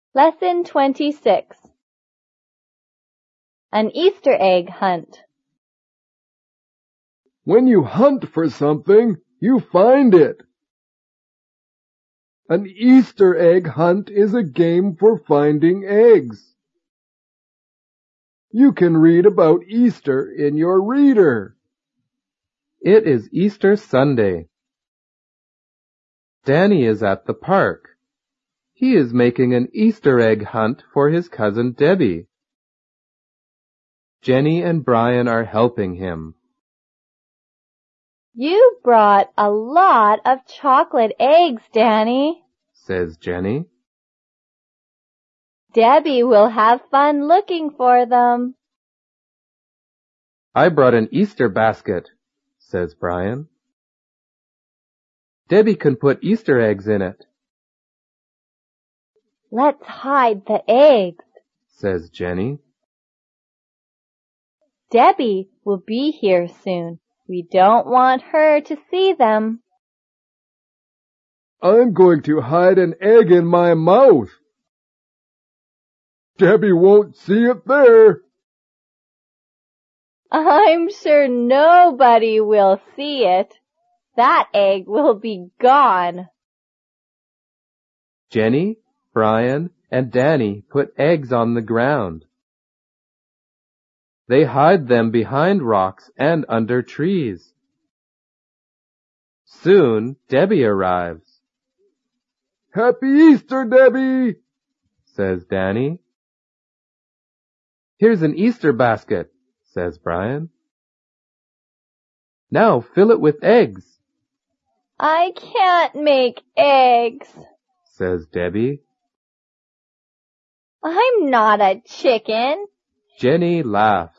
Lesson 26. An Easter egg hunt. When you hunt for something, you find it. An Easter egg hunt is a game for finding eggs. You can read about Easter in your reader. It is Easter Sunday. Danny is at the park. He is making an Easter egg hunt for his cousin Debbie. Jenny and Brian are helping him. You brought a lot of chocolate eggs, Danny, says Jenny. Debbie will have fun looking for them. I brought an Easter basket, says Brian. Debbie can put Easter eggs in it. Let's hide the eggs, says Jenny. Debbie will be here soon. We don't want her to see them. I'm going to hide an egg in my mouth. Debbie won't see it there. I'm sure nobody will see it. That egg will be gone. Jenny, Brian, and Danny put eggs on the ground. They hide them behind rocks and under trees. Soon, Debbie arrives. Happy Easter, Debbie, says Danny. Here's an Easter basket, says Brian. Now fill it with eggs. I can't make eggs, says Debbie. I'm not a chicken. Jenny laughs.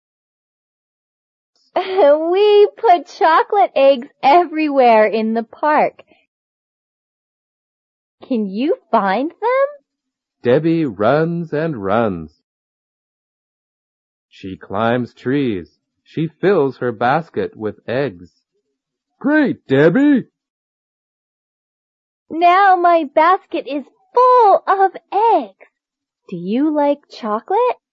We put chocolate eggs everywhere in the park. Can you find them? Debbie runs and runs. She climbs trees. She fills her basket with eggs. Great, Debbie! Now my basket is full of eggs. Do you like chocolate?